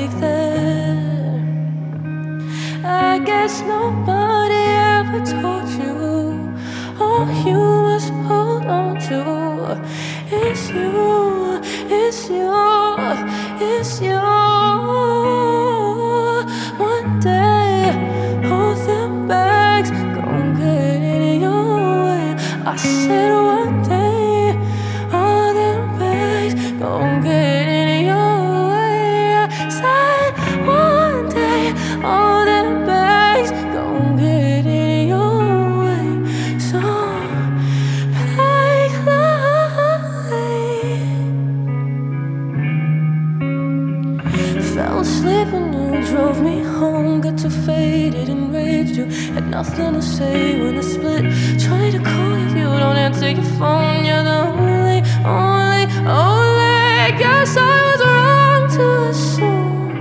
like that. I guess nobody ever told you all you must hold on to is you, it's you, it's you. One day, all them bags gon' get in your way. I said one day, all them bags gon' get in your way. I said one day, all them bags gon' get in your way. So make light. Fell asleep when you drove me home. Got too faded and raged. You had nothing to say when I split. Tried to call if you don't answer your phone. You're the only. Guess I was wrong to assume.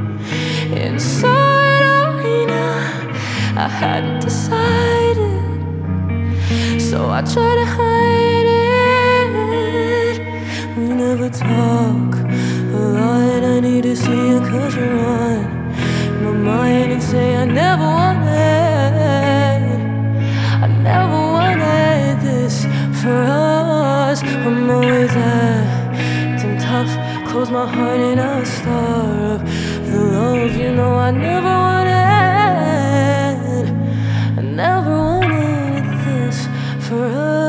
Inside I know I hadn't decided, so I tried to hide it. We never talk a lot. I need to see you 'cause you're on my mind and say I never wanted this for us. I'm always acting tough, close my heart and I'll starve. The love you know I never wanted this for us.